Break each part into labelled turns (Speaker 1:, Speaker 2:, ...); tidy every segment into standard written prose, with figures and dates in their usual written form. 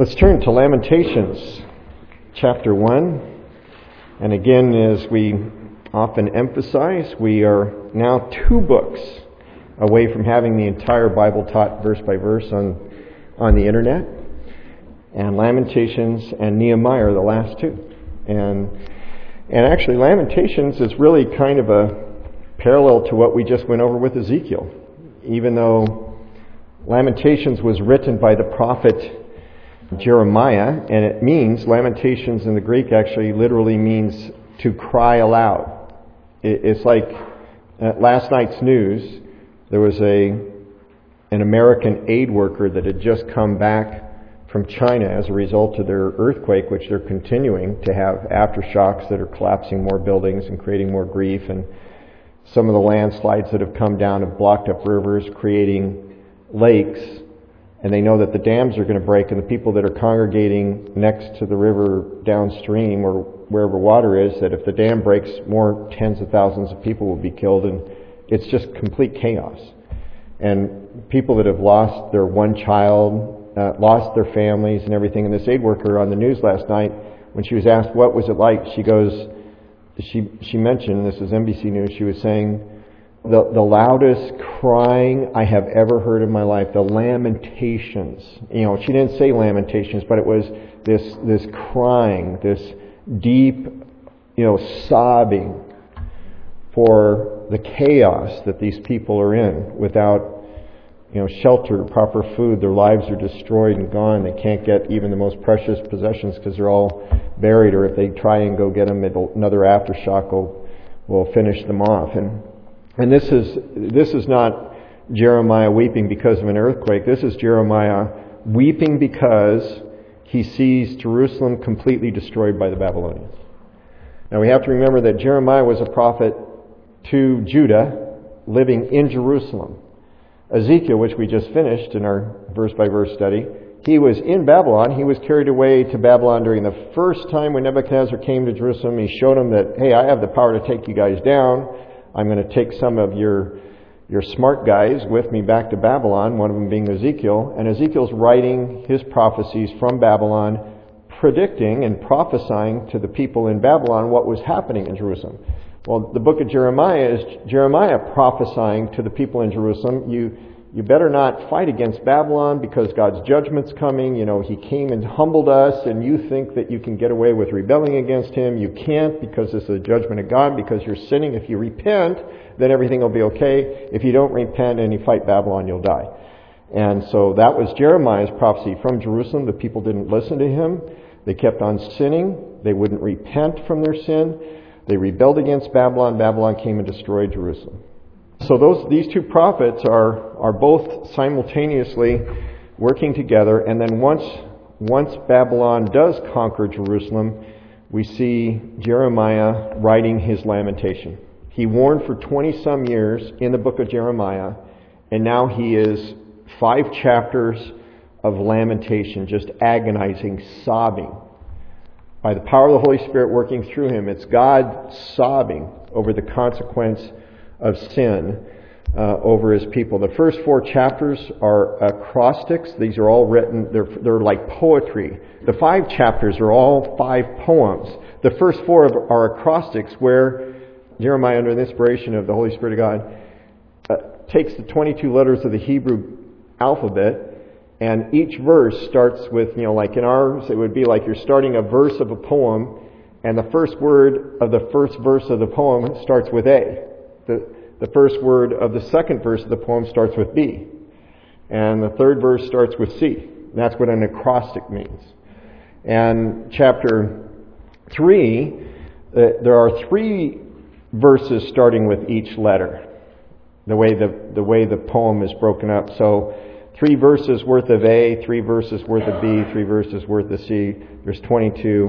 Speaker 1: Let's turn to Lamentations chapter 1. And again, as we often emphasize, we are now 2 books away from having the entire Bible taught verse by verse on the internet. And Lamentations and Nehemiah are the last 2. And actually, Lamentations is really kind of a parallel to what we just went over with Ezekiel. Even though Lamentations was written by the prophet Jeremiah, and it means, Lamentations in the Greek actually literally means to cry aloud. It's like last night's news, there was an American aid worker that had just come back from China as a result of their earthquake, which they're continuing to have aftershocks that are collapsing more buildings and creating more grief, and some of the landslides that have come down have blocked up rivers, creating lakes. And they know that the dams are going to break, and the people that are congregating next to the river downstream or wherever water is, that if the dam breaks, more tens of thousands of people will be killed, and it's just complete chaos. And people that have lost their one child, lost their families and everything. And this aid worker on the news last night, when she was asked what was it like, she mentioned, this is NBC News, she was saying, the loudest crying I have ever heard in my life, the lamentations. You know, she didn't say lamentations, but it was this crying, this deep, sobbing for the chaos that these people are in without, shelter, proper food. Their lives are destroyed and gone. They can't get even the most precious possessions because they're all buried, or if they try and go get them, another aftershock will finish them off. And this is not Jeremiah weeping because of an earthquake. This is Jeremiah weeping because he sees Jerusalem completely destroyed by the Babylonians. Now we have to remember that Jeremiah was a prophet to Judah living in Jerusalem. Ezekiel, which we just finished in our verse-by-verse study, he was in Babylon. He was carried away to Babylon during the first time when Nebuchadnezzar came to Jerusalem. He showed him that, hey, I have the power to take you guys down. I'm going to take some of your smart guys with me back to Babylon, one of them being Ezekiel. And Ezekiel's writing his prophecies from Babylon, predicting and prophesying to the people in Babylon what was happening in Jerusalem. Well, the book of Jeremiah is Jeremiah prophesying to the people in Jerusalem, you better not fight against Babylon because God's judgment's coming. He came and humbled us, and you think that you can get away with rebelling against Him. You can't, because this is a judgment of God, because you're sinning. If you repent, then everything will be okay. If you don't repent and you fight Babylon, you'll die. And so that was Jeremiah's prophecy from Jerusalem. The people didn't listen to him. They kept on sinning. They wouldn't repent from their sin. They rebelled against Babylon. Babylon came and destroyed Jerusalem. So these 2 prophets are both simultaneously working together. And then once Babylon does conquer Jerusalem, we see Jeremiah writing his lamentation. He warned for 20-some years in the book of Jeremiah, and now he is 5 chapters of lamentation, just agonizing, sobbing. By the power of the Holy Spirit working through him, it's God sobbing over the consequence of sin over His people. The first 4 chapters are acrostics. These are all written, they're like poetry. The 5 chapters are all 5 poems. The first 4 are acrostics, where Jeremiah, under the inspiration of the Holy Spirit of God, takes the 22 letters of the Hebrew alphabet, and each verse starts with, like in ours, it would be like you're starting a verse of a poem, and the first word of the first verse of the poem starts with A. The first word of the second verse of the poem starts with B. And the third verse starts with C. That's what an acrostic means. And chapter 3, there are 3 verses starting with each letter, the way the poem is broken up. So 3 verses worth of A, 3 verses worth of B, 3 verses worth of C. There's 22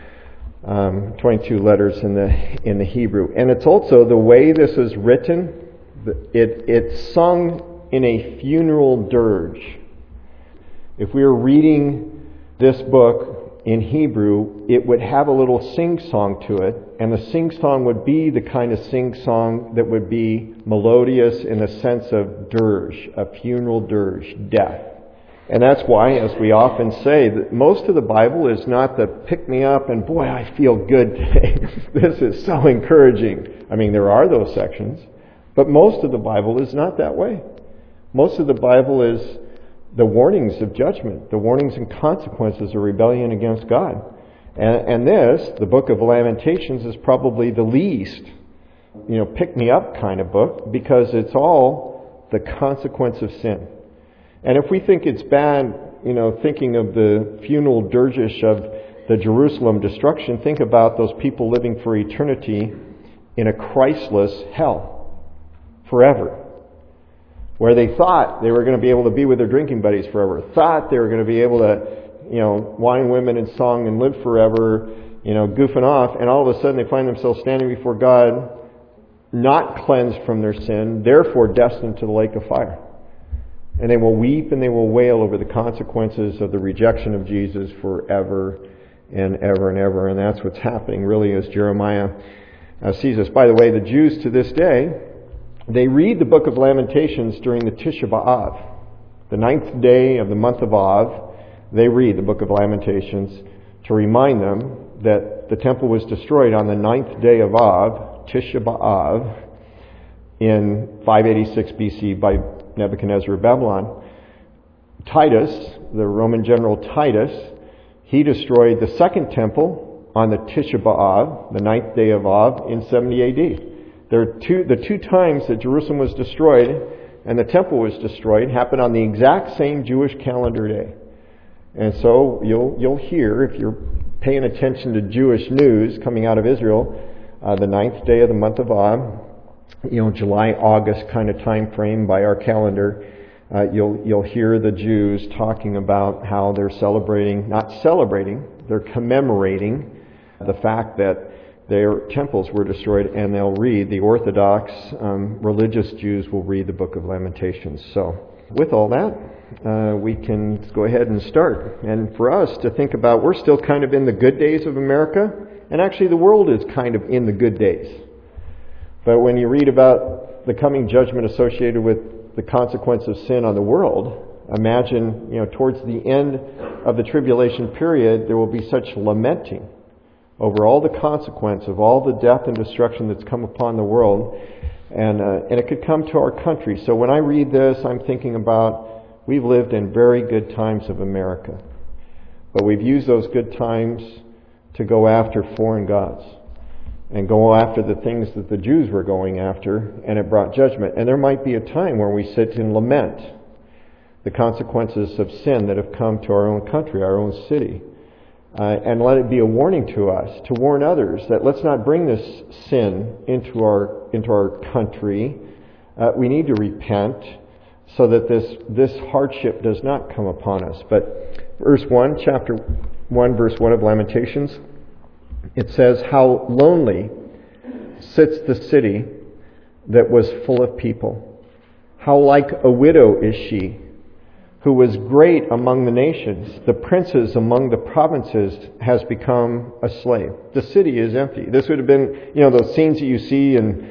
Speaker 1: letters in the Hebrew. And it's also the way this is written, it's sung in a funeral dirge. If we were reading this book in Hebrew, it would have a little sing-song to it, and the sing-song would be the kind of sing-song that would be melodious in the sense of dirge, a funeral dirge, death. And that's why, as we often say, that most of the Bible is not the pick-me-up and, boy, I feel good today. This is so encouraging. I mean, there are those sections, but most of the Bible is not that way. Most of the Bible is the warnings of judgment, the warnings and consequences of rebellion against God. And this, the book of Lamentations, is probably the least, pick-me-up kind of book, because it's all the consequence of sin. And if we think it's bad, thinking of the funeral dirge of the Jerusalem destruction, think about those people living for eternity in a Christless hell forever, where they thought they were going to be able to be with their drinking buddies forever, thought they were going to be able to, wine, women, and song and live forever, goofing off, and all of a sudden they find themselves standing before God, not cleansed from their sin, therefore destined to the lake of fire. And they will weep and they will wail over the consequences of the rejection of Jesus forever and ever and ever. And that's what's happening really as Jeremiah sees us. By the way, the Jews to this day, they read the book of Lamentations during the Tisha B'Av. The 9th day of the month of Av, they read the book of Lamentations to remind them that the temple was destroyed on the 9th day of Av, Tisha B'Av, in 586 BC by Nebuchadnezzar of Babylon. Titus, the Roman general Titus, he destroyed the second temple on the Tisha B'Av, the 9th day of Av, in 70 AD. The two times that Jerusalem was destroyed and the temple was destroyed happened on the exact same Jewish calendar day. And so you'll hear, if you're paying attention to Jewish news coming out of Israel, the 9th day of the month of Av, July, August kind of time frame by our calendar, you'll hear the Jews talking about how they're they're commemorating the fact that their temples were destroyed, and they'll read, the Orthodox religious Jews will read the book of Lamentations. So with all that, we can go ahead and start. And for us to think about, we're still kind of in the good days of America, and actually the world is kind of in the good days. But when you read about the coming judgment associated with the consequence of sin on the world, imagine, towards the end of the tribulation period, there will be such lamenting over all the consequence of all the death and destruction that's come upon the world, and it could come to our country. So when I read this, I'm thinking about, we've lived in very good times of America, but we've used those good times to go after foreign gods and go after the things that the Jews were going after, and it brought judgment. And there might be a time where we sit and lament the consequences of sin that have come to our own country, our own city. And let it be a warning to us, to warn others, that let's not bring this sin into our country. We need to repent so that this hardship does not come upon us. But chapter 1, verse 1 of Lamentations, it says, "How lonely sits the city that was full of people. How like a widow is she, who was great among the nations. The princes among the provinces has become a slave." The city is empty. This would have been, those scenes that you see in,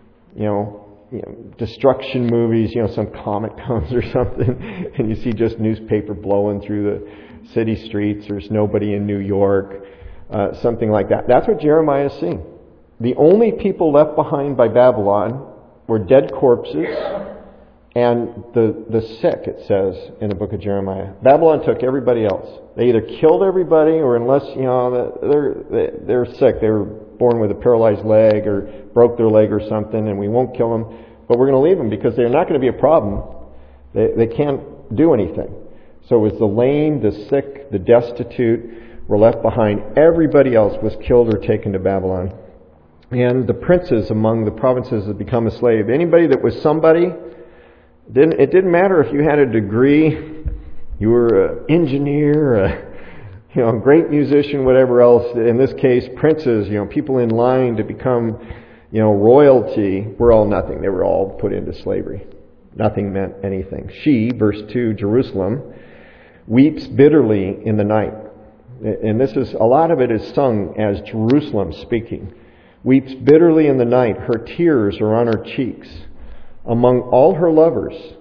Speaker 1: destruction movies, some comet comes or something, and you see just newspaper blowing through the city streets. There's nobody in New York. Something like that. That's what Jeremiah is seeing. The only people left behind by Babylon were dead corpses and the sick, it says in the book of Jeremiah. Babylon took everybody else. They either killed everybody, or unless, they're sick, they were born with a paralyzed leg or broke their leg or something, and we won't kill them, but we're going to leave them because they're not going to be a problem. They can't do anything. So it was the lame, the sick, the destitute were left behind. Everybody else was killed or taken to Babylon. And the princes among the provinces had become a slave. Anybody that was somebody, it didn't matter if you had a degree, you were an engineer, a great musician, whatever else. In this case, princes, people in line to become, royalty, were all nothing. They were all put into slavery. Nothing meant anything. She, verse 2, Jerusalem, weeps bitterly in the night. And a lot of it is sung as Jerusalem speaking. Weeps bitterly in the night. Her tears are on her cheeks. Among all her lovers,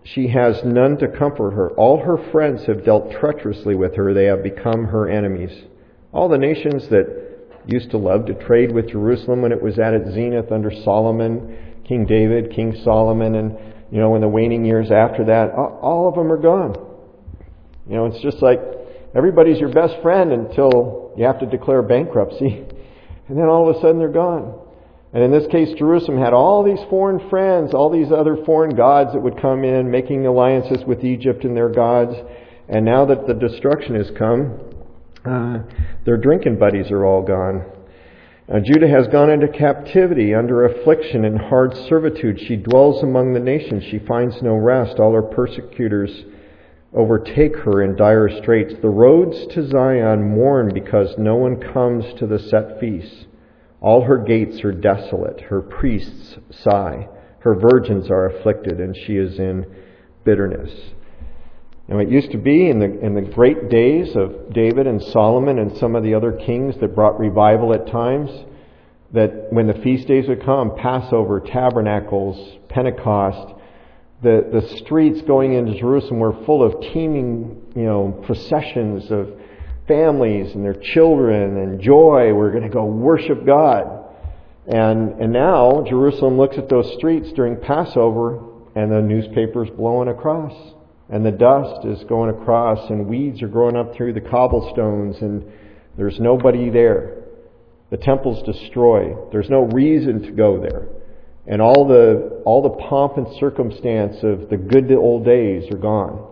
Speaker 1: She has none to comfort her. All her friends have dealt treacherously with her. They have become her enemies. All the nations that used to love to trade with Jerusalem when it was at its zenith under Solomon, King David, King Solomon, and in the waning years after that, all of them are gone. It's just like everybody's your best friend until you have to declare bankruptcy, and then all of a sudden they're gone. And in this case, Jerusalem had all these foreign friends, all these other foreign gods that would come in, making alliances with Egypt and their gods. And now that the destruction has come, their drinking buddies are all gone. Judah has gone into captivity, under affliction and hard servitude. She dwells among the nations. She finds no rest. All her persecutors overtake her in dire straits. The roads to Zion mourn because no one comes to the set feasts. All her gates are desolate. Her priests sigh. Her virgins are afflicted, and she is in bitterness. Now, it used to be in the great days of David and Solomon and some of the other kings that brought revival at times, that when the feast days would come, Passover, Tabernacles, Pentecost, the streets going into Jerusalem were full of teeming, processions of families and their children and joy. We're going to go worship God. And now Jerusalem looks at those streets during Passover, and the newspaper's blowing across, and the dust is going across, and weeds are growing up through the cobblestones, and there's nobody there. The temple's destroyed. There's no reason to go there. And all the pomp and circumstance of the good old days are gone.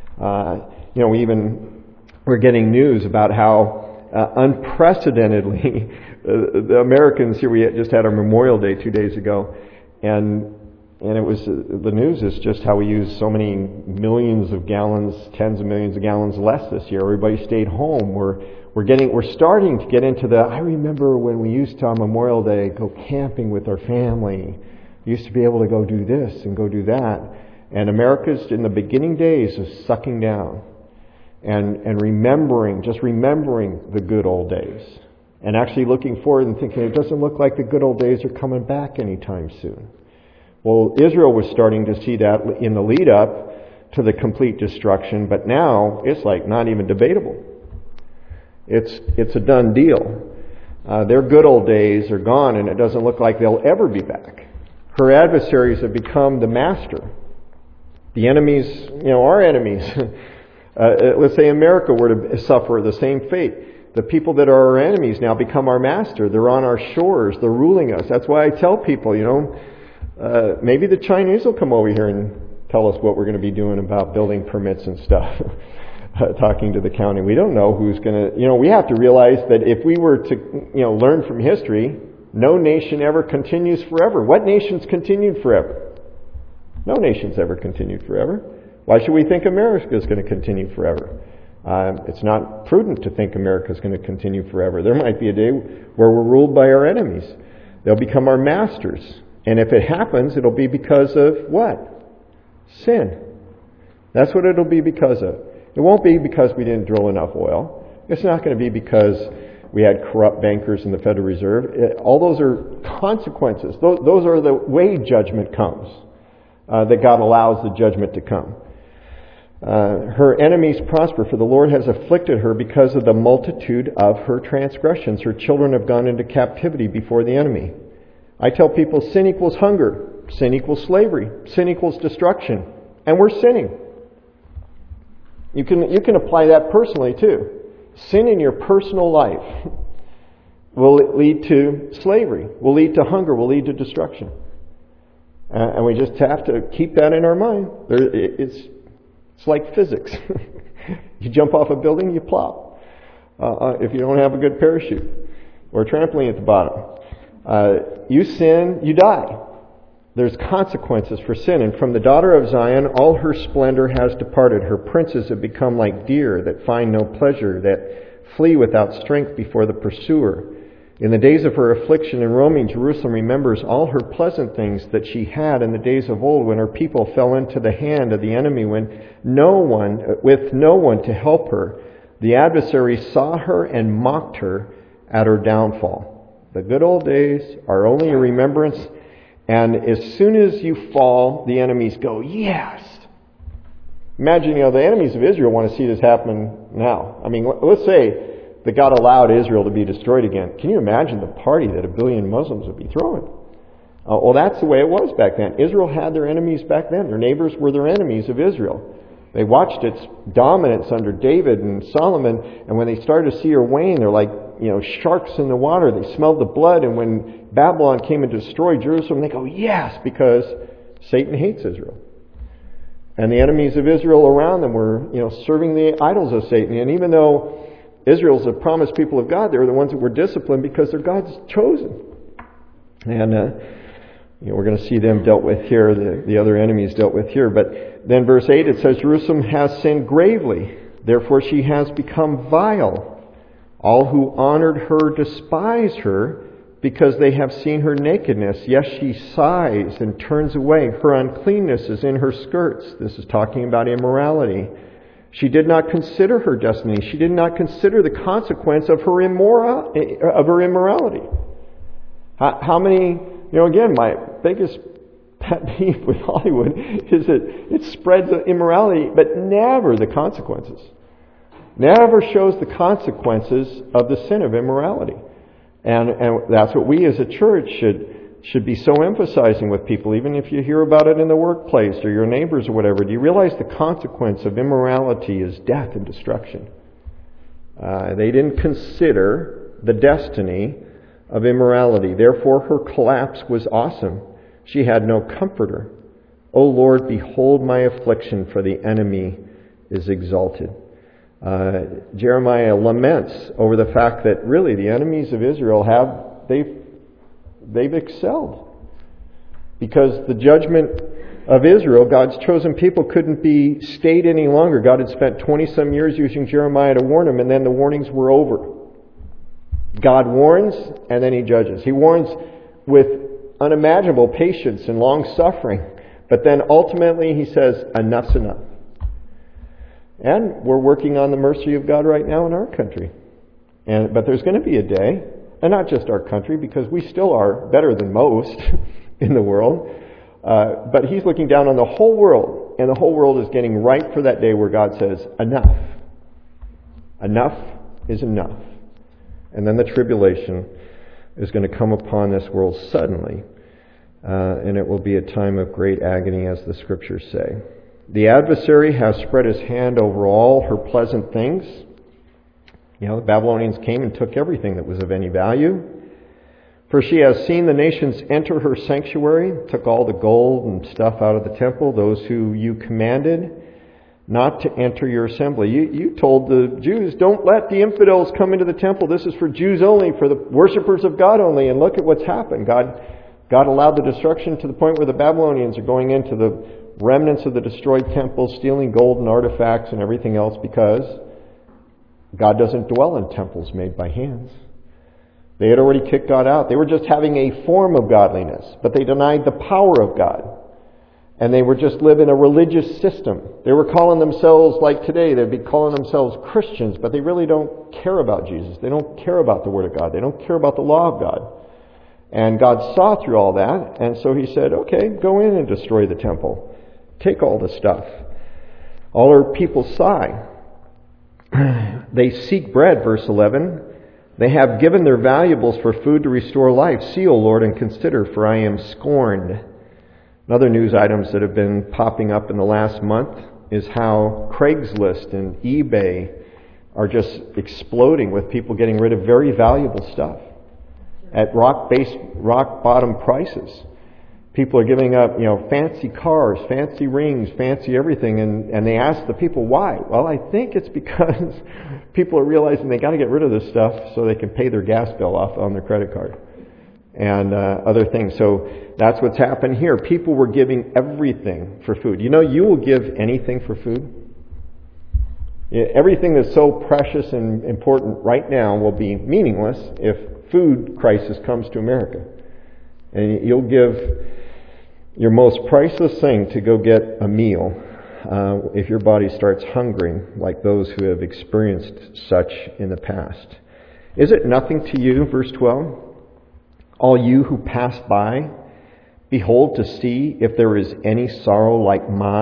Speaker 1: We're getting news about how unprecedentedly the Americans here. We just had our Memorial Day 2 days ago, and it was the news is just how we use so many millions of gallons, tens of millions of gallons less this year. Everybody stayed home. We're starting to get into I remember when we used to on Memorial Day go camping with our family. We used to be able to go do this and go do that. And America's in the beginning days is sucking down and remembering the good old days. And actually looking forward and thinking it doesn't look like the good old days are coming back anytime soon. Well, Israel was starting to see that in the lead up to the complete destruction, but now it's like not even debatable. It's a done deal. Their good old days are gone, and it doesn't look like they'll ever be back. Her adversaries have become the master. The enemies, our enemies. Let's say America were to suffer the same fate. The people that are our enemies now become our master. They're on our shores. They're ruling us. That's why I tell people, maybe the Chinese will come over here and tell us what we're going to be doing about building permits and stuff. Talking to the county. We don't know who's going to, we have to realize that if we were to, learn from history, no nation ever continues forever. What nations continued forever? No nation's ever continued forever. Why should we think America is going to continue forever? It's not prudent to think America is going to continue forever. There might be a day where we're ruled by our enemies. They'll become our masters. And if it happens, it'll be because of what? Sin. That's what it'll be because of. It won't be because we didn't drill enough oil. It's not going to be because we had corrupt bankers in the Federal Reserve. All those are consequences. Those are the way judgment comes, that God allows the judgment to come. Her enemies prosper, for the Lord has afflicted her because of the multitude of her transgressions. Her children have gone into captivity before the enemy. I tell people sin equals hunger, sin equals slavery, sin equals destruction, and we're sinning. You can apply that personally too. Sin in your personal life will lead to slavery, will lead to hunger, will lead to destruction. And we just have to keep that in our mind. It's like physics. You jump off a building, you plop. If you don't have a good parachute or a trampoline at the bottom. You sin, you die. There's consequences for sin. And from the daughter of Zion, all her splendor has departed. Her princes have become like deer that find no pleasure, that flee without strength before the pursuer. In the days of her affliction and roaming, Jerusalem remembers all her pleasant things that she had in the days of old, when her people fell into the hand of the enemy, with no one to help her. The adversary saw her and mocked her at her downfall. The good old days are only a remembrance. And as soon as you fall, the enemies go, yes, Imagine, the enemies of Israel want to see this happen now. I mean, let's say that God allowed Israel to be destroyed again. Can you imagine the party that 1 billion Muslims would be throwing? Well, that's the way it was back then. Israel had their enemies back then. Their neighbors were their enemies of Israel. They watched its dominance under David and Solomon, and when they started to see her wane, they're like, sharks in the water. They smelled the blood, and when Babylon came and destroyed Jerusalem, they go, yes, because Satan hates Israel. And the enemies of Israel around them were, serving the idols of Satan. And even though Israel's the promised people of God, they're the ones that were disciplined because they're God's chosen. And we're going to see them dealt with here, the other enemies dealt with here. But then verse 8, it says, Jerusalem has sinned gravely, therefore she has become vile. All who honored her despise her, because they have seen her nakedness. Yes, she sighs and turns away. Her uncleanness is in her skirts. This is talking about immorality. She did not consider her destiny. She did not consider the consequence of her immorality. How many, again, my biggest pet peeve with Hollywood is that it spreads immorality, but never the consequences. Never shows the consequences of the sin of immorality. And that's what we as a church should be so emphasizing with people, even if you hear about it in the workplace or your neighbors or whatever. Do you realize the consequence of immorality is death and destruction? They didn't consider the destiny of immorality. Therefore, her collapse was awesome. She had no comforter. O Lord, behold my affliction, for the enemy is exalted. Jeremiah laments over the fact that really the enemies of Israel they've excelled. Because the judgment of Israel, God's chosen people, couldn't be stayed any longer. God had spent 20-some years using Jeremiah to warn them, and then the warnings were over. God warns, and then He judges. He warns with unimaginable patience and long-suffering. But then ultimately He says, enough's enough. And we're working on the mercy of God right now in our country. But there's going to be a day, and not just our country, because we still are better than most in the world. But He's looking down on the whole world, and the whole world is getting ripe for that day where God says, enough. Enough is enough. And then the tribulation is going to come upon this world suddenly. And it will be a time of great agony, as the Scriptures say. The adversary has spread his hand over all her pleasant things. The Babylonians came and took everything that was of any value. For she has seen the nations enter her sanctuary, took all the gold and stuff out of the temple, those who you commanded not to enter your assembly. You told the Jews, don't let the infidels come into the temple. This is for Jews only, for the worshipers of God only. And look at what's happened. God allowed the destruction to the point where the Babylonians are going into the remnants of the destroyed temple, stealing gold and artifacts and everything else, because God doesn't dwell in temples made by hands. They had already kicked God out. They were just having a form of godliness, but they denied the power of God. And they were just living a religious system. They were calling themselves, like today, they'd be calling themselves Christians, but they really don't care about Jesus. They don't care about the Word of God. They don't care about the law of God. And God saw through all that, and so He said, okay, go in and destroy the temple. Take all the stuff. All her people sigh. They seek bread, verse 11. They have given their valuables for food to restore life. See, O Lord, and consider, for I am scorned. Another news items that have been popping up in the last month is how Craigslist and eBay are just exploding with people getting rid of very valuable stuff at rock bottom prices. People are giving up, fancy cars, fancy rings, fancy everything, and they ask the people why. Well, I think it's because people are realizing they got to get rid of this stuff so they can pay their gas bill off on their credit card and other things. So that's what's happened here. People were giving everything for food. You will give anything for food. Everything that's so precious and important right now will be meaningless if food crisis comes to America. And you'll give your most priceless thing to go get a meal if your body starts hungering, like those who have experienced such in the past. Is it nothing to you, verse 12? All you who pass by, behold to see if there is any sorrow like my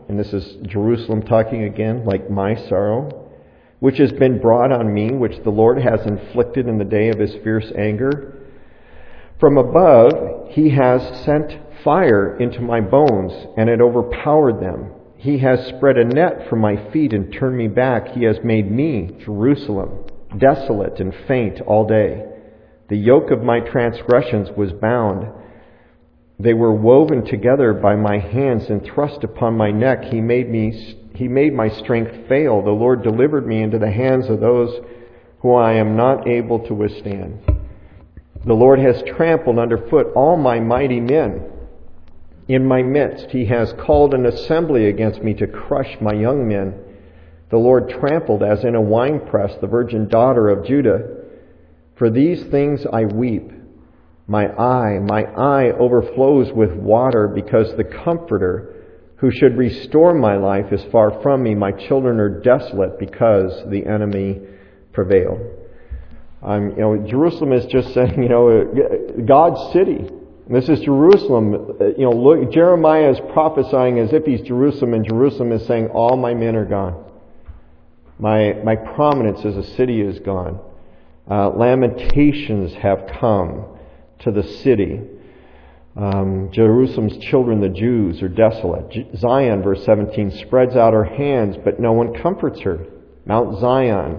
Speaker 1: and this is Jerusalem talking again, like my sorrow, which has been brought on me, which the Lord has inflicted in the day of his fierce anger. From above he has sent fire into my bones, and it overpowered them. He has spread a net for my feet and turned me back. He has made me, Jerusalem, desolate and faint all day. The yoke of my transgressions was bound. They were woven together by my hands and thrust upon my neck. He made my strength fail. The Lord delivered me into the hands of those who I am not able to withstand. The Lord has trampled underfoot all my mighty men. In my midst, he has called an assembly against me to crush my young men. The Lord trampled as in a winepress the virgin daughter of Judah. For these things I weep. My eye overflows with water because the Comforter who should restore my life is far from me. My children are desolate because the enemy prevailed. Jerusalem is just saying, God's city. This is Jerusalem. Look, Jeremiah is prophesying as if he's Jerusalem, and Jerusalem is saying, all my men are gone. My prominence as a city is gone. Lamentations have come to the city. Jerusalem's children, the Jews, are desolate. Zion, verse 17, spreads out her hands, but no one comforts her. Mount Zion,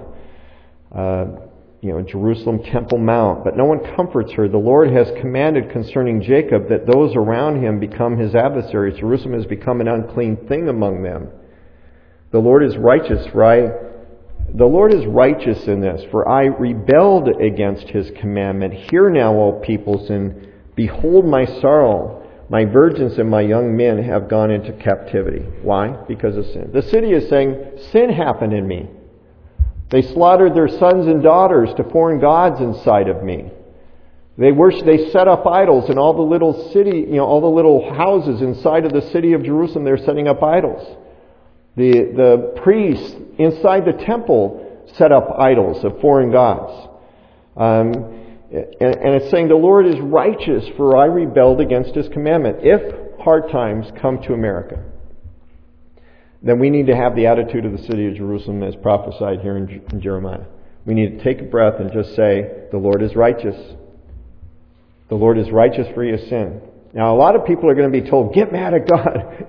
Speaker 1: Jerusalem Temple Mount, but no one comforts her. The Lord has commanded concerning Jacob that those around him become his adversaries. Jerusalem has become an unclean thing among them. The Lord is righteous, The Lord is righteous in this, for I rebelled against his commandment. Hear now, O peoples, and behold my sorrow. My virgins and my young men have gone into captivity. Why? Because of sin. The city is saying, sin happened in me. They slaughtered their sons and daughters to foreign gods inside of me. They set up idols in all the little city, all the little houses inside of the city of Jerusalem. They're setting up idols. The priests inside the temple set up idols of foreign gods. And it's saying the Lord is righteous, for I rebelled against his commandment. If hard times come to America, then we need to have the attitude of the city of Jerusalem as prophesied here in Jeremiah. We need to take a breath and just say, the Lord is righteous. The Lord is righteous for your sin. Now, a lot of people are going to be told, get mad at God.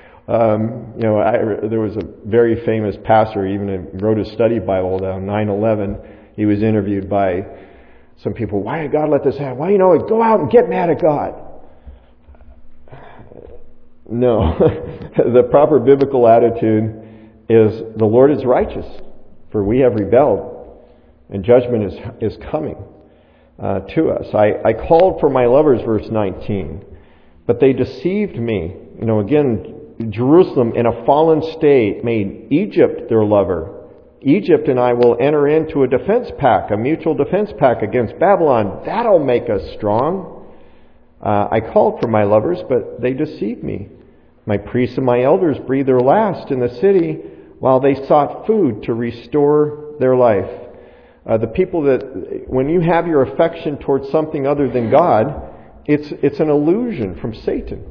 Speaker 1: There was a very famous pastor, even wrote a study Bible on 9/11. He was interviewed by some people. Why did God let this happen? Well, go out and get mad at God. No. The proper biblical attitude is the Lord is righteous, for we have rebelled, and judgment is coming to us. I called for my lovers, verse 19, but they deceived me. Again, Jerusalem in a fallen state made Egypt their lover. Egypt and I will enter into a defense pact, a mutual defense pact against Babylon. That'll make us strong. I called for my lovers, but they deceived me. My priests and my elders breathed their last in the city while they sought food to restore their life. The people that, when you have your affection towards something other than God, it's an illusion from Satan.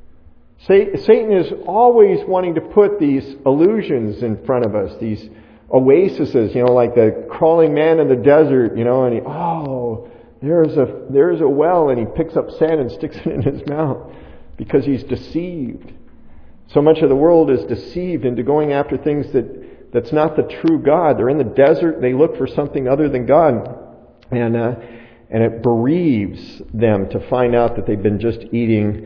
Speaker 1: Satan is always wanting to put these illusions in front of us, these oases, like the crawling man in the desert, and there's a well, and he picks up sand and sticks it in his mouth because he's deceived. So much of the world is deceived into going after things that's not the true God. They're in the desert, they look for something other than God, and it bereaves them to find out that they've been just eating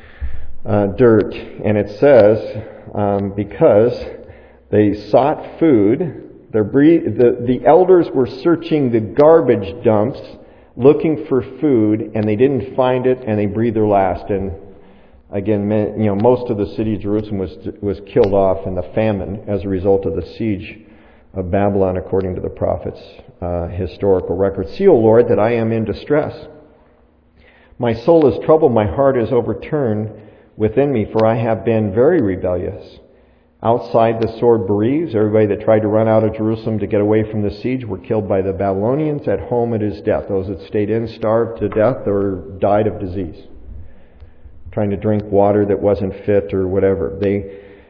Speaker 1: dirt. And it says, because they sought food, the elders were searching the garbage dumps, looking for food, and they didn't find it, and they breathed their last. And again, most of the city of Jerusalem was killed off in the famine as a result of the siege of Babylon, according to the prophet's historical record. See, O Lord, that I am in distress. My soul is troubled, my heart is overturned within me, for I have been very rebellious. Outside, the sword bereaves. Everybody that tried to run out of Jerusalem to get away from the siege were killed by the Babylonians. At home, it is death. Those that stayed in starved to death or died of disease, trying to drink water that wasn't fit or whatever.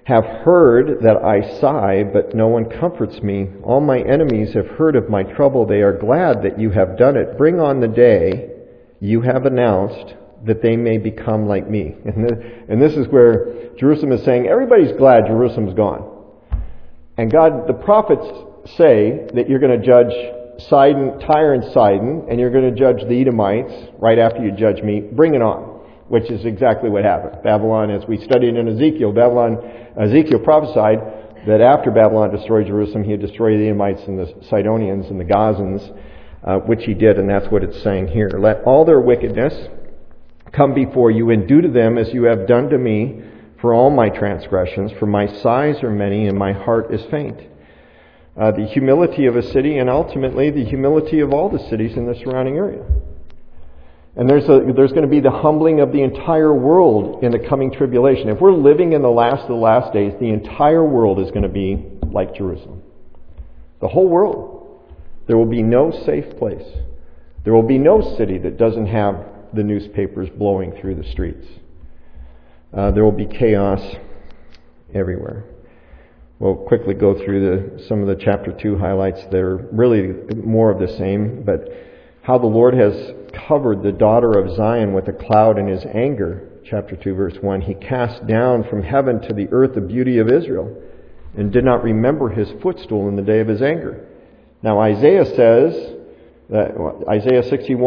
Speaker 1: have heard that I sigh, but no one comforts me. All my enemies have heard of my trouble. They are glad that you have done it. Bring on the day you have announced, that they may become like me. And this is where Jerusalem is saying, everybody's glad Jerusalem's gone. And God, the prophets say that you're going to judge Tyre and Sidon, and you're going to judge the Edomites right after you judge me. Bring it on. Which is exactly what happened. Babylon, as we studied in Ezekiel, Ezekiel prophesied that after Babylon destroyed Jerusalem, he would destroy the Edomites and the Sidonians and the Gazans, which he did, and that's what it's saying here. Let all their wickedness come before you, and do to them as you have done to me for all my transgressions, for my sighs are many and my heart is faint. The humility of a city, and ultimately the humility of all the cities in the surrounding area. And there's going to be the humbling of the entire world in the coming tribulation. If we're living in the last of the last days, the entire world is going to be like Jerusalem. The whole world. There will be no safe place. There will be no city that doesn't have the newspapers blowing through the streets. There will be chaos everywhere. We'll quickly go through some of the chapter 2 highlights. They're really more of the same, but how the Lord has covered the daughter of Zion with a cloud in his anger. Chapter 2, verse 1. He cast down from heaven to the earth the beauty of Israel, and did not remember his footstool in the day of his anger. Now Isaiah says, Isaiah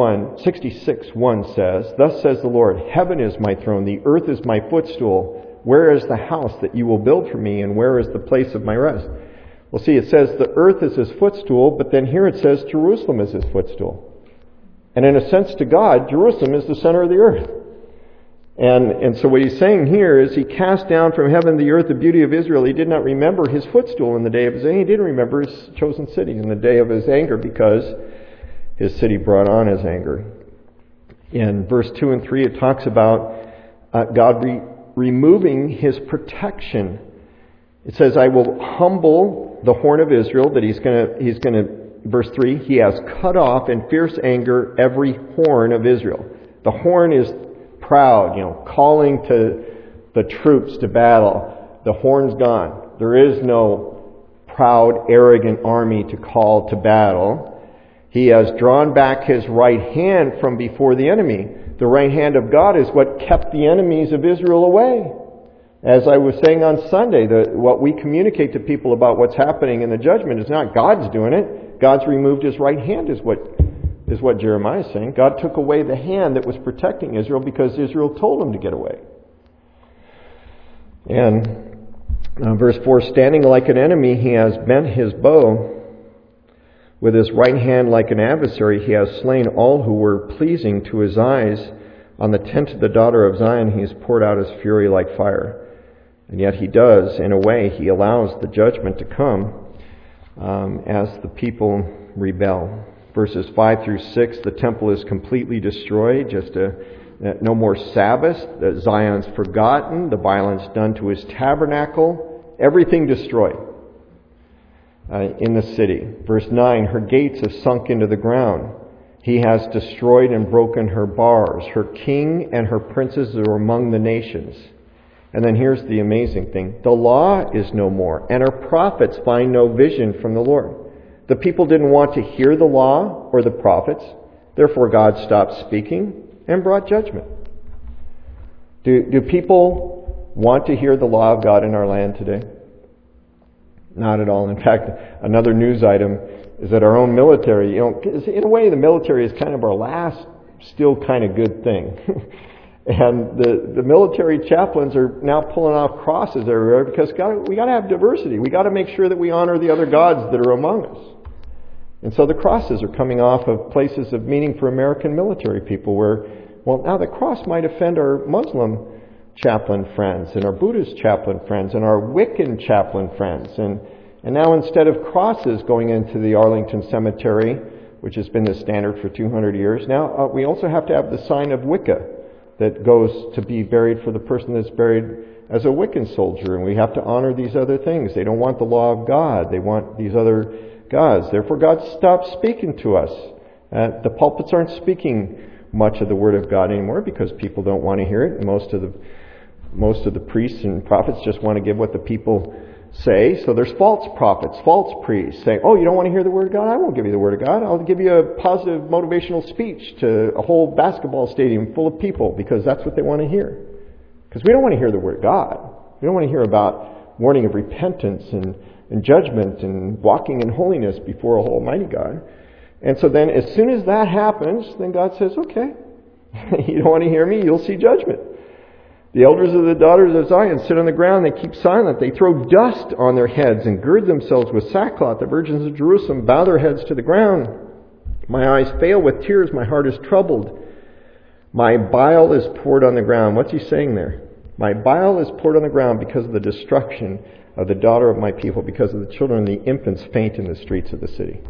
Speaker 1: 66:1 says, Thus says the Lord, Heaven is my throne, the earth is my footstool. Where is the house that you will build for me, and where is the place of my rest? Well, see, it says the earth is his footstool, but then here it says Jerusalem is his footstool. And in a sense to God, Jerusalem is the center of the earth. And so what he's saying here is he cast down from heaven the earth, the beauty of Israel. He did not remember his footstool in the day of his anger. He didn't remember his chosen city in the day of his anger because his city brought on his anger. In verse 2 and 3 it talks about God removing his protection. It says, I will humble the horn of Israel, that he's going to verse 3, he has cut off in fierce anger every horn of Israel. The horn is proud, calling to the troops to battle. The horn's gone. There is no proud, arrogant army to call to battle. He has drawn back his right hand from before the enemy. The right hand of God is what kept the enemies of Israel away. As I was saying on Sunday, what we communicate to people about what's happening in the judgment is not God's doing it. God's removed his right hand is what Jeremiah is saying. God took away the hand that was protecting Israel because Israel told him to get away. And verse 4, standing like an enemy, he has bent his bow. With his right hand like an adversary, he has slain all who were pleasing to his eyes. On the tent of the daughter of Zion, he has poured out his fury like fire. And yet he does, in a way, he allows the judgment to come as the people rebel. Verses 5 through 6, the temple is completely destroyed, no more Sabbath, Zion's forgotten, the violence done to his tabernacle, everything destroyed in the city. Verse 9, her gates have sunk into the ground. He has destroyed and broken her bars. Her king and her princes are among the nations. And then here's the amazing thing. The law is no more, and her prophets find no vision from the Lord. The people didn't want to hear the law or the prophets. Therefore, God stopped speaking and brought judgment. Do people want to hear the law of God in our land today? Not at all. In fact, another news item is that our own military, in a way the military is kind of our last still kind of good thing. And the military chaplains are now pulling off crosses everywhere because we got to have diversity. We got to make sure that we honor the other gods that are among us. And so the crosses are coming off of places of meaning for American military people where, now the cross might offend our Muslim chaplain friends and our Buddhist chaplain friends and our Wiccan chaplain friends. And now instead of crosses going into the Arlington Cemetery, which has been the standard for 200 years, now we also have to have the sign of Wicca that goes to be buried for the person that's buried as a Wiccan soldier. And we have to honor these other things. They don't want the law of God. They want these other gods. Therefore, God stopped speaking to us. The pulpits aren't speaking much of the Word of God anymore because people don't want to hear it. Most of most of the priests and prophets just want to give what the people say. So there's false prophets, false priests saying, oh, you don't want to hear the Word of God? I won't give you the Word of God. I'll give you a positive motivational speech to a whole basketball stadium full of people because that's what they want to hear. Because we don't want to hear the Word of God. We don't want to hear about warning of repentance and judgment and walking in holiness before a Almighty God. And so then as soon as that happens, then God says, okay, you don't want to hear me, you'll see judgment. The elders of the daughters of Zion sit on the ground, they keep silent, they throw dust on their heads and gird themselves with sackcloth. The virgins of Jerusalem bow their heads to the ground. My eyes fail with tears, my heart is troubled. My bile is poured on the ground. What's he saying there? My bile is poured on the ground because of the destruction of the daughter of my people, because of the children and the infants faint in the streets of the city.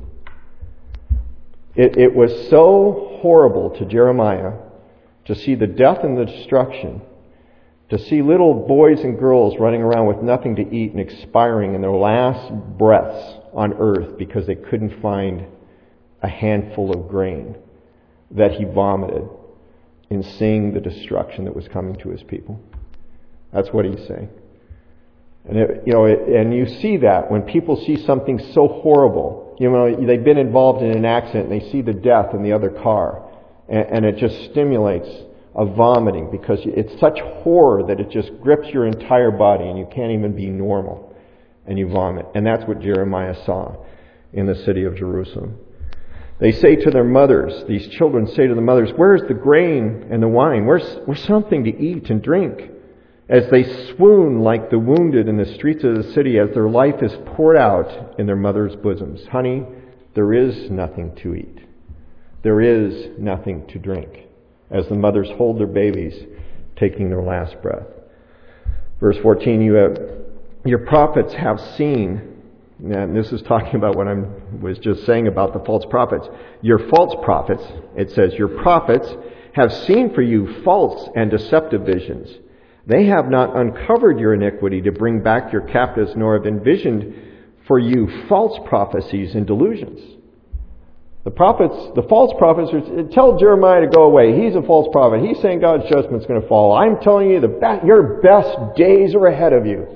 Speaker 1: It was so horrible to Jeremiah to see the death and the destruction, to see little boys and girls running around with nothing to eat and expiring in their last breaths on earth because they couldn't find a handful of grain, that he vomited in seeing the destruction that was coming to his people. That's what he's saying. And and you see that when people see something so horrible. They've been involved in an accident and they see the death in the other car, and it just stimulates a vomiting because it's such horror that it just grips your entire body and you can't even be normal, and you vomit. And that's what Jeremiah saw in the city of Jerusalem. They say to their mothers, these children say to the mothers, where's the grain and the wine? Where's something to eat and drink? As they swoon like the wounded in the streets of the city as their life is poured out in their mothers' bosoms. Honey, there is nothing to eat. There is nothing to drink. As the mothers hold their babies, taking their last breath. Verse 14, your prophets have seen, and this is talking about what I was just saying about the false prophets. Your false prophets, it says, your prophets have seen for you false and deceptive visions. They have not uncovered your iniquity to bring back your captives, nor have envisioned for you false prophecies and delusions. The false prophets, tell Jeremiah to go away. He's a false prophet. He's saying God's judgment's going to fall. I'm telling you, your best days are ahead of you.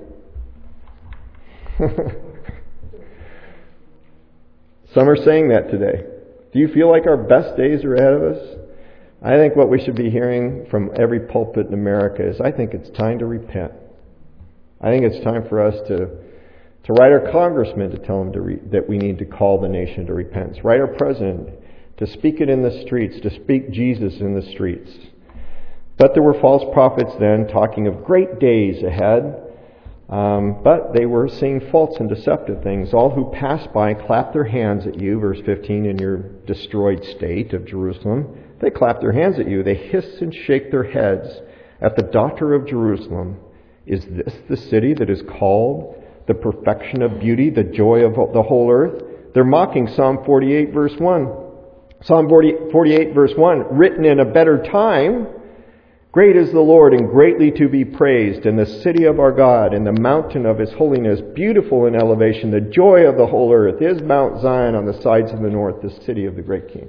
Speaker 1: Some are saying that today. Do you feel like our best days are ahead of us? I think what we should be hearing from every pulpit in America is, I think it's time to repent. I think it's time for us to write our congressman to tell them that we need to call the nation to repentance. Write our president to speak it in the streets, to speak Jesus in the streets. But there were false prophets then talking of great days ahead. But they were seeing false and deceptive things. All who pass by clap their hands at you, verse 15, in your destroyed state of Jerusalem. They clap their hands at you. They hiss and shake their heads at the daughter of Jerusalem. Is this the city that is called the perfection of beauty, the joy of the whole earth? They're mocking Psalm 48, verse 1. Psalm 48, verse 1, written in a better time. Great is the Lord and greatly to be praised in the city of our God, in the mountain of his holiness, beautiful in elevation. The joy of the whole earth is Mount Zion on the sides of the north, the city of the great King.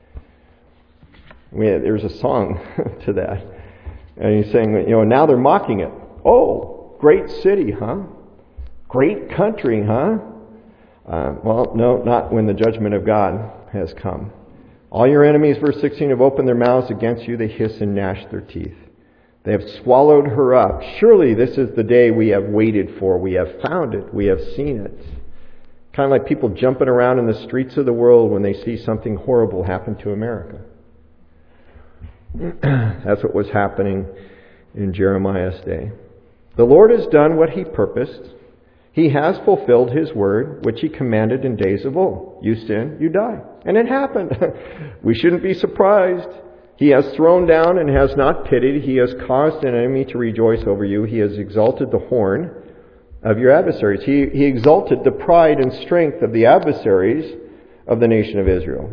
Speaker 1: There's a song to that. And he's saying, now they're mocking it. Oh, great city, huh? Great country, huh? Well, no, not when the judgment of God has come. All your enemies, verse 16, have opened their mouths against you. They hiss and gnash their teeth. They have swallowed her up. Surely this is the day we have waited for. We have found it. We have seen it. Kind of like people jumping around in the streets of the world when they see something horrible happen to America. That's what was happening in Jeremiah's day. The Lord has done what he purposed. He has fulfilled his word, which he commanded in days of old. You sin, you die. And it happened. We shouldn't be surprised. He has thrown down and has not pitied. He has caused an enemy to rejoice over you. He has exalted the horn of your adversaries. He exalted the pride and strength of the adversaries of the nation of Israel.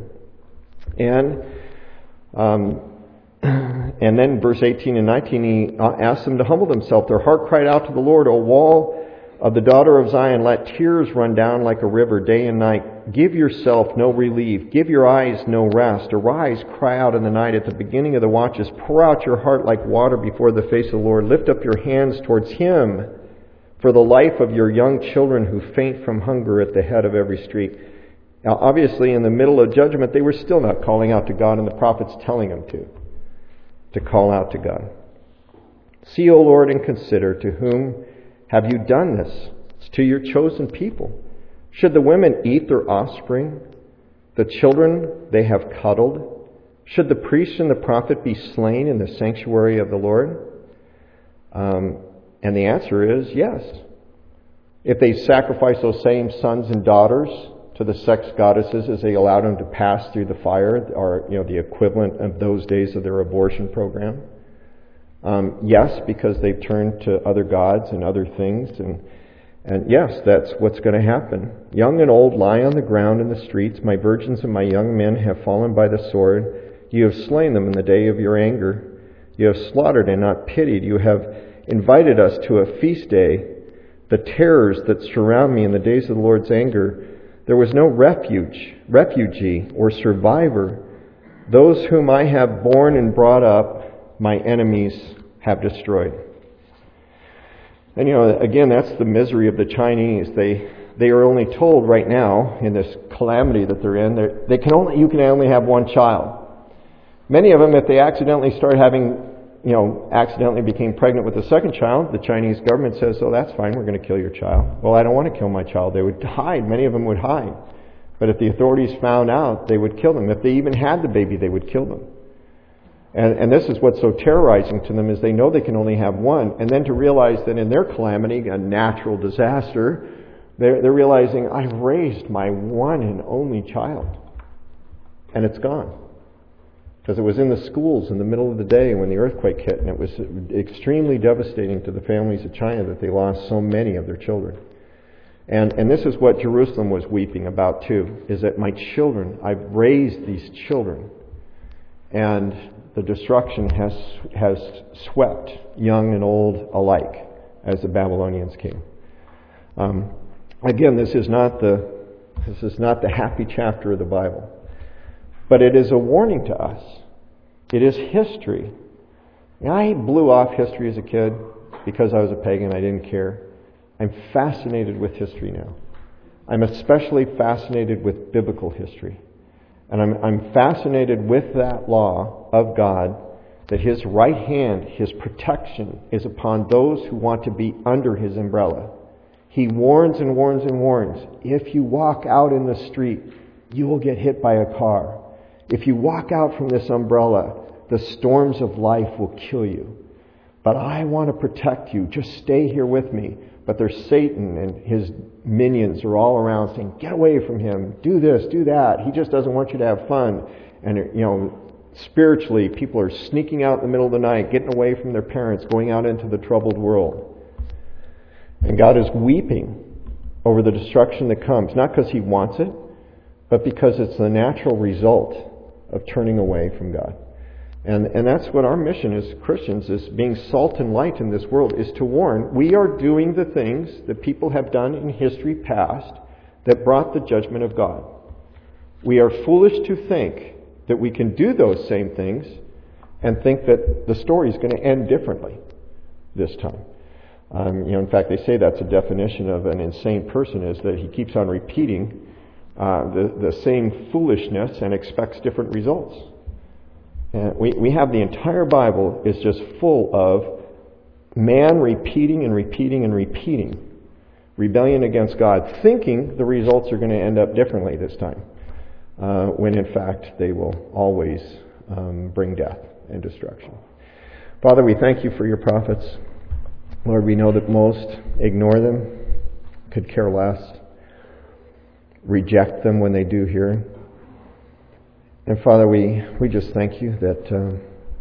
Speaker 1: And then verse 18 and 19, he asked them to humble themselves. Their heart cried out to the Lord, O wall of the daughter of Zion, let tears run down like a river day and night. give yourself no relief. Give your eyes no rest. Arise, cry out in the night at the beginning of the watches. Pour out your heart like water before the face of the Lord. Lift up your hands towards Him for the life of your young children who faint from hunger at the head of every street. Now, obviously, in the middle of judgment, they were still not calling out to God, and the prophet's telling them to call out to God. See, O Lord, and consider, to whom have you done this? It's to your chosen people. Should the women eat their offspring, the children they have cuddled? Should the priest and the prophet be slain in the sanctuary of the Lord? And the answer is yes. If they sacrifice those same sons and daughters to the sex goddesses as they allowed them to pass through the fire, or the equivalent of those days of their abortion program. Yes, because they've turned to other gods and other things, and yes, that's what's going to happen. Young and old lie on the ground in the streets. My virgins and my young men have fallen by the sword. You have slain them in the day of your anger. You have slaughtered and not pitied. You have invited us to a feast day. The terrors that surround me in the days of the Lord's anger, there was no refugee or survivor. Those whom I have borne and brought up, my enemies have destroyed. And again, that's the misery of the Chinese. They are only told right now, in this calamity that they're in, you can only have one child. Many of them, if they accidentally accidentally became pregnant with a second child, the Chinese government says, "Oh, that's fine, we're going to kill your child." Well, I don't want to kill my child. They would hide. Many of them would hide. But if the authorities found out, they would kill them. If they even had the baby, they would kill them. And this is what's so terrorizing to them, is they know they can only have one. And then to realize that in their calamity, a natural disaster, they're realizing, I've raised my one and only child. And it's gone. Because it was in the schools in the middle of the day when the earthquake hit, and it was extremely devastating to the families of China that they lost so many of their children. And this is what Jerusalem was weeping about too, is that my children, I've raised these children, and the destruction has swept young and old alike as the Babylonians came. Again, this is not the happy chapter of the Bible, but it is a warning to us. It is history. I blew off history as a kid because I was a pagan. I didn't care. I'm fascinated with history now. I'm especially fascinated with biblical history. And I'm fascinated with that law of God, that His right hand, His protection, is upon those who want to be under His umbrella. He warns and warns and warns. If you walk out in the street, you will get hit by a car. If you walk out from this umbrella, the storms of life will kill you. But I want to protect you. Just stay here with me. But there's Satan and his minions are all around saying, get away from him. Do this, do that. He just doesn't want you to have fun. And, spiritually, people are sneaking out in the middle of the night, getting away from their parents, going out into the troubled world. And God is weeping over the destruction that comes. Not because He wants it, but because it's the natural result of turning away from God. And that's what our mission as Christians is, being salt and light in this world, is to warn. We are doing the things that people have done in history past that brought the judgment of God. We are foolish to think that we can do those same things and think that the story is going to end differently this time. In fact, they say that's a definition of an insane person, is that he keeps on repeating the same foolishness and expects different results. We have the entire Bible is just full of man repeating and repeating and repeating rebellion against God, thinking the results are going to end up differently this time, when in fact they will always bring death and destruction. Father, we thank You for Your prophets. Lord, we know that most ignore them, could care less, reject them when they do hear. And Father, we just thank You that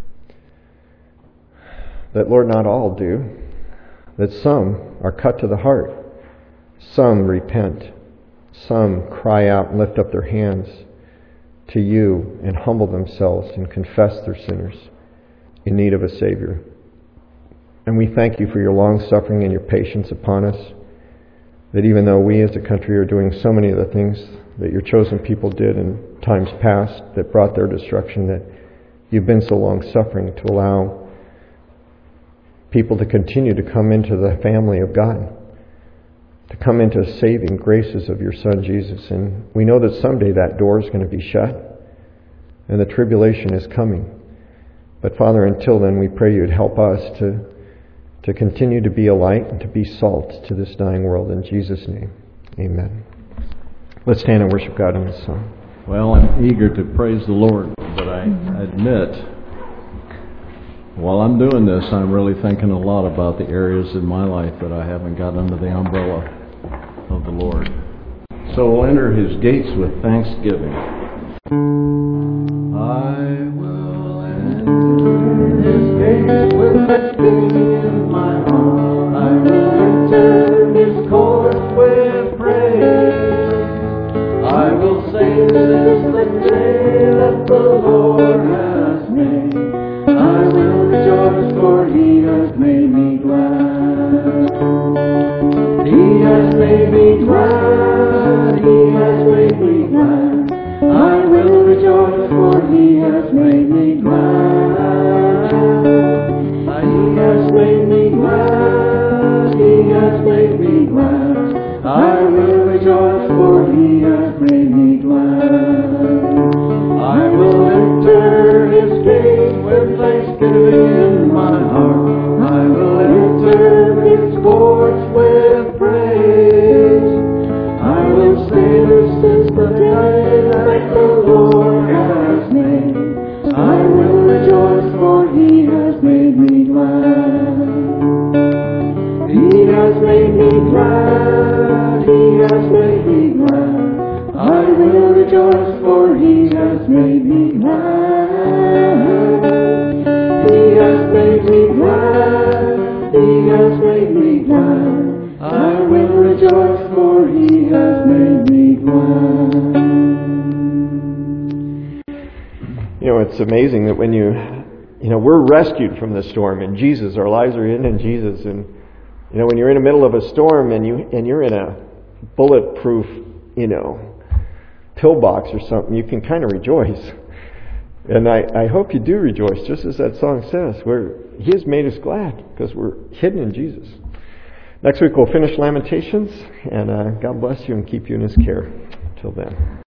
Speaker 1: Lord, not all do, that some are cut to the heart, some repent, some cry out and lift up their hands to You and humble themselves and confess their sinners in need of a Savior. And we thank You for Your long suffering and Your patience upon us. that even though we as a country are doing so many of the things that your chosen people did in times past that brought their destruction, that you've been so long suffering to allow people to continue to come into the family of God, to come into saving graces of your Son Jesus. And we know that someday that door is going to be shut and the tribulation is coming. But Father, until then, we pray you'd help us to continue to be a light and to be salt to this dying world. In Jesus' name, amen. Let's stand and worship God in this song.
Speaker 2: Well, I'm eager to praise the Lord, but I admit, while I'm doing this, I'm really thinking a lot about the areas in my life that I haven't got under the umbrella of the Lord. So we'll enter His gates with thanksgiving. I will enter His gates with thanksgiving in my heart. I will enter His courts with praise. I will say this is the day that the Lord has made. I will rejoice, for He has made me glad. He has made me glad. He has made me glad. I will rejoice, for He has made me glad. He has made me glad. He has made me glad. I will rejoice, for He has made me glad. I will enter His gates with thanksgiving in my heart. I will enter His courts with praise. I will say this is the day that the Lord has made. I will rejoice, for He has made me glad. He has made me glad. He has made me glad. I will rejoice, for He has made me glad. He has made me glad. He has made me glad. I will rejoice, for He has made me glad.
Speaker 1: You know, it's amazing that when we're rescued from the storm in Jesus. Our lives are in Jesus. And, when you're in the middle of a storm and you're in a bulletproof, pillbox or something, you can kind of rejoice. And I hope you do rejoice, just as that song says, where He has made us glad because we're hidden in Jesus. Next week we'll finish Lamentations, and God bless you and keep you in His care. Till then.